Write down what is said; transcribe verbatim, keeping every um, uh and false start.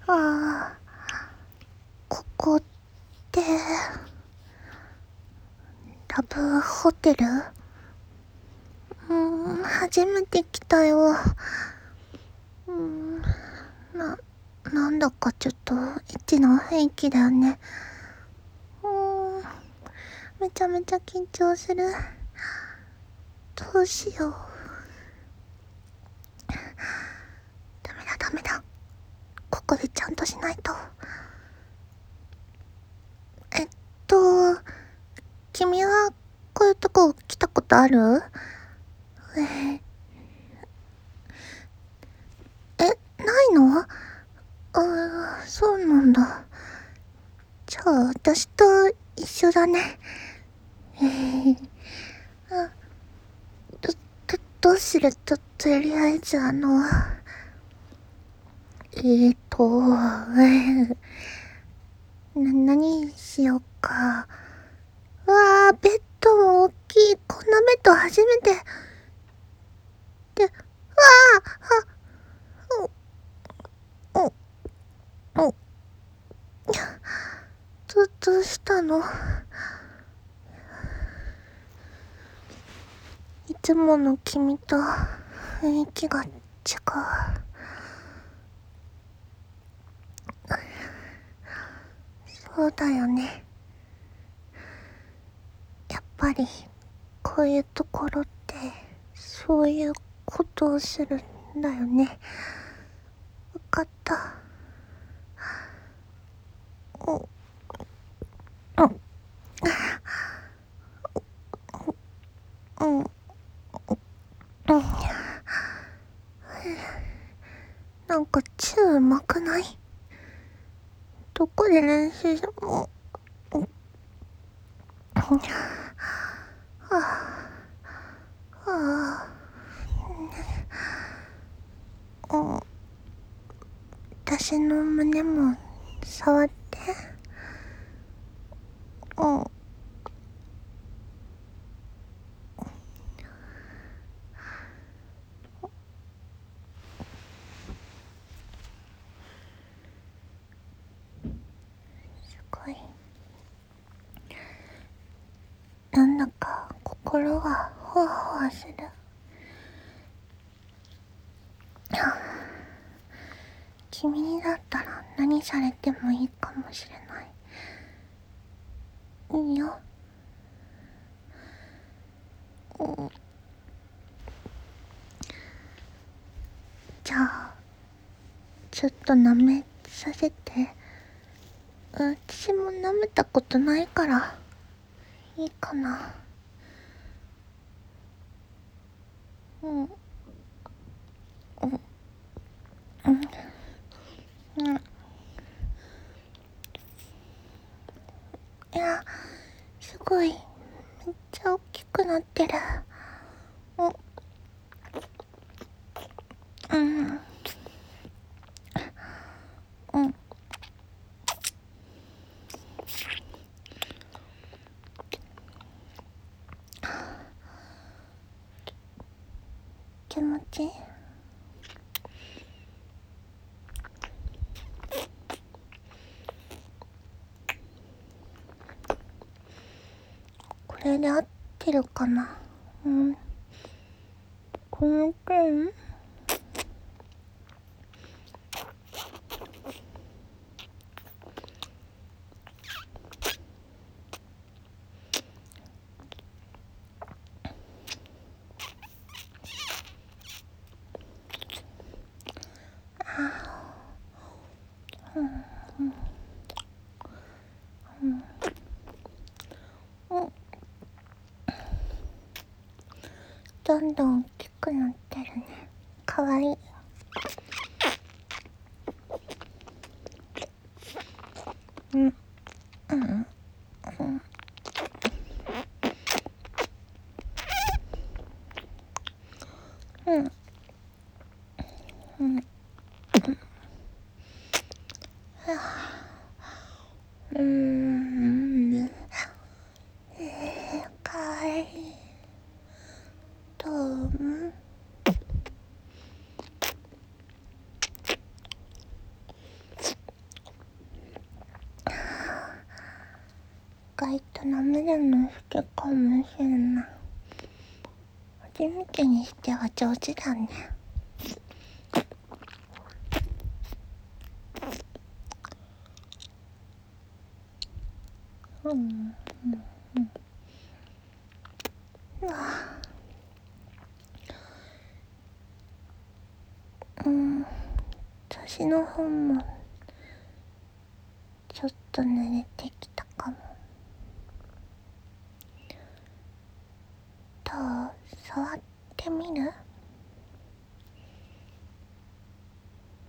ああ、ここって、ラブホテル？うーん、初めて来たよ。うーん、な、なんだかちょっとエッチな雰囲気だよね。うーん、めちゃめちゃ緊張する。どうしよう。ダメだダメだ。ここでちゃんとしないと。えっと、君はこういうとこ来たことある？え、え、ないの？ああ、そうなんだ。じゃあ、私と一緒だね。えー、あ、ど、ど、どうする？と、とりあえずあの、えーと、えー、な、何しようか。うわー、ベッドも大きい。こんなベッド初めて。で、うわー、あ、お、お、お、ど、どうしたの？いつもの君と雰囲気が違う。そうだよね。やっぱり、こういうところって、そういうことをするんだよね。わかった。お、お、うん、うん。なんか、チューうまくない？どこで練習し、もう、はぁ、はぁ、うん、私の胸も触って。うん。すごい。なんだか心がほわほわする。君にだったら何されてもいいかもしれない。いいよ。うん、じゃあ、ちょっと舐めさせて。私も舐めたことないから、いいかな。うん。うん。うん。うん。いや、すごい、めっちゃ大きくなってる。うん。うん。うん。気持ちいい？これで合ってるかな？うん。この件？うん。うん。うん。うん。どんどん大きくなってるね。かわいい。うん。うん。うん。うん。うん。うん。えー、かわいい。どう？ 外と舐めるの好きかもしれない。初めてにしては上手だね。うんうんうんうわうん私の本もちょっと濡れてきたかも。どう？触ってみる？